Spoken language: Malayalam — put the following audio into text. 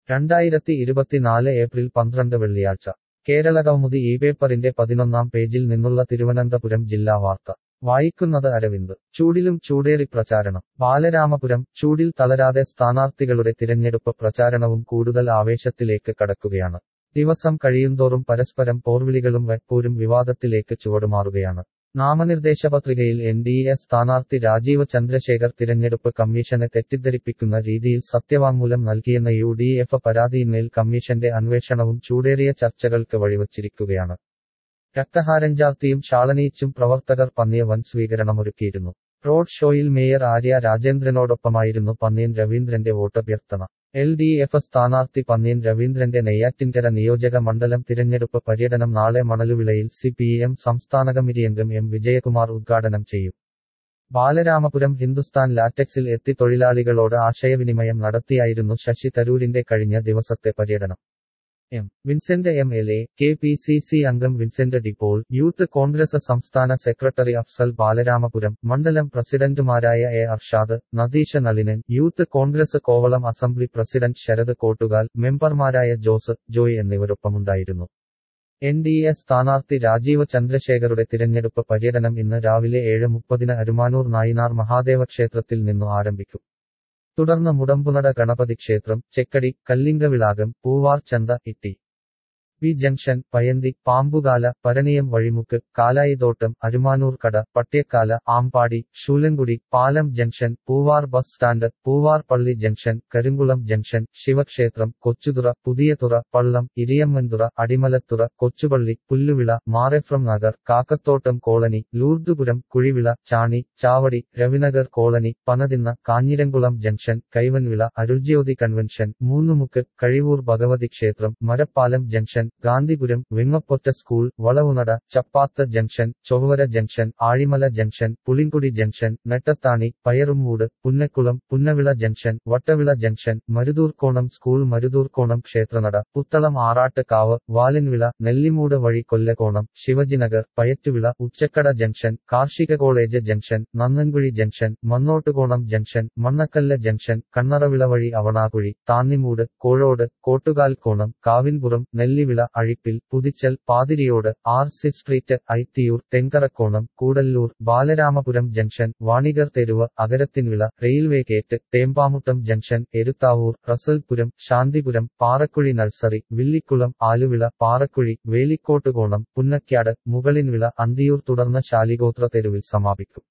2024 ഏപ്രിൽ 12 വെള്ളിയാഴ്ച കേരളകൗമുദി ഈ പേപ്പറിന്റെ 11-ാം പേജിൽ നിന്നുള്ള തിരുവനന്തപുരം ജില്ലാ വാർത്ത വായിക്കുന്നത് അരവിന്ദ്. ചൂടിലും ചൂടേറി പ്രചാരണം. ബാലരാമപുരം. ചൂടിൽ തളരാതെ സ്ഥാനാർത്ഥികളുടെ തിരഞ്ഞെടുപ്പ് പ്രചാരണവും കൂടുതൽ ആവേശത്തിലേക്ക് കടക്കുകയാണ്. ദിവസം കഴിയുന്തോറും പരസ്പരം പോർവിളികളും വൈപ്പൂരും വിവാദത്തിലേക്ക് ചുവടുമാറുകയാണ്. നാമനിർദ്ദേശപത്രികയിൽ NDA സ്ഥാനാർത്ഥി രാജീവ് ചന്ദ്രശേഖർ തിരഞ്ഞെടുപ്പ് കമ്മീഷനെ തെറ്റിദ്ധരിപ്പിക്കുന്ന രീതിയിൽ സത്യവാങ്മൂലം നൽകിയെന്ന UDF പരാതിയിന്മേൽ കമ്മീഷന്റെ അന്വേഷണവും ചൂടേറിയ ചർച്ചകൾക്ക് വഴിവച്ചിരിക്കുകയാണ്. രക്തഹാരം ചാർത്തിയും ഷാളണിയിച്ചും പ്രവർത്തകർ പന്നിയ വൻ സ്വീകരണമൊരുക്കിയിരുന്നു. റോഡ് ഷോയിൽ മേയർ ആര്യ രാജേന്ദ്രനോടൊപ്പമായിരുന്നു പന്നിയൻ രവീന്ദ്രന്റെ വോട്ടഭ്യർത്ഥന. LDF സ്ഥാനാർത്ഥി പന്നിയൻ രവീന്ദ്രന്റെ നെയ്യാറ്റിൻകര നിയോജക മണ്ഡലം തിരഞ്ഞെടുപ്പ് പര്യടനം നാളെ മണലുവിളയിൽ CPM സംസ്ഥാന കമ്മിറ്റി അംഗം M വിജയകുമാർ ഉദ്ഘാടനം ചെയ്യും. ബാലരാമപുരം ഹിന്ദുസ്ഥാൻ ലാറ്റക്സിൽ എത്തി തൊഴിലാളികളോട് ആശയവിനിമയം നടത്തിയായിരുന്നു ശശി തരൂരിന്റെ കഴിഞ്ഞ ദിവസത്തെ പര്യടനം. M. വിൻസെന്റ് MLA, KPCC അംഗം വിൻസെന്റ് ഡിപോൾ, യൂത്ത് കോൺഗ്രസ് സംസ്ഥാന സെക്രട്ടറി അഫ്സൽ ബാലരാമപുരം, മണ്ഡലം പ്രസിഡന്റുമാരായ A. Arshad, Nadeesh Nalinan, youth Congress Kovalam assembly president Sarath Kottukal, മെമ്പർമാരായ ജോസ്, ജോയ് എന്നിവരൊപ്പമുണ്ടായിരുന്നു. NDA സ്ഥാനാർത്ഥി രാജീവ് ചന്ദ്രശേഖറുടെ തിരഞ്ഞെടുപ്പ് പര്യടനം ഇന്ന് രാവിലെ 7:30 അരുമാനൂർ നായിനാർ മഹാദേവ ക്ഷേത്രത്തിൽ നിന്നു ആരംഭിക്കും. തുടർന്ന് മുടമ്പുനട ഗണപതി ക്ഷേത്രം, ചെക്കടി, കല്ലിങ്കവിളാകം, പൂവാർ ചന്ത, ഇട്ടി. വി ജംഗ്ഷൻ, പയന്തി, പാമ്പുകാല, പരണിയം വഴിമുക്ക്, കാലായിത്തോട്ടം, അരുമാനൂർ കട, പട്യക്കാല, ആമ്പാടി, ശൂലങ്കുടി, പാലം junction, Poovar bus stand, Poovar പള്ളി ജംഗ്ഷൻ, കരിങ്കുളം ജംഗ്ഷൻ, ശിവക്ഷേത്രം, കൊച്ചുതുറ, പുതിയതുറ, പള്ളം, ഇരിയമ്മൻതുറ, അടിമലത്തുറ, കൊച്ചുപള്ളി, പുല്ലുവിള, മാറെഫ്രം നഗർ, Kakkathottam colony, Lourdupuram, Kuzhivila, Chani, Chavadi, Ravinagar colony, Panathinna, Kanjiramkulam junction, Kaivanvila, Aruljyothi convention, Moonnumukku, Kazhivoor Bhagavathi ക്ഷേത്രം, Marappalam junction, Gandhipuram, Vengapotta school, Valavunada, Chappath junction, Chowara junction, Azhimala junction, Pulinkudi junction, നെട്ടത്താണി, പയറുമൂട്, Punnakkulam, Punnavila junction, Vattavila junction, Maruthoorkonam school, Maruthoorkonam ക്ഷേത്രനട, പുത്തളം ആറാട്ട് കാവ്, വാലിൻവിള, നെല്ലിമൂട് വഴി കൊല്ലകോണം, ശിവജിനഗർ, പയറ്റുവിള, ഉച്ചക്കട ജംഗ്ഷൻ, കാർഷിക college junction, Nannankuzhi junction, Mannottukonam junction, Mannakkallu junction, Kannaravila വഴി Avanakuzhi, Thannimoodu, Kozhodu, Kottukal Konam, Kavinpuram, Nellivila, Azhippil, Puthichal, Pathiriyodu, RC street, Aithiyoor, Thenkarakkonam, Koodalloor, Balaramapuram junction, Vanigar തെരുവ്, Akarathinvila, railway gate, Thempamuttam junction, Eruthavoor, Russelpuram, Santhipuram, Parakkuzhi nursery, Villikkulam, Aluvila, Parakkuzhi, Velikkottukonam, Punnakkad, Mukalinvila, Anthiyoor തുടർന്ന് ശാലിഗോത്ര തെരുവിൽ സമാപിക്കും.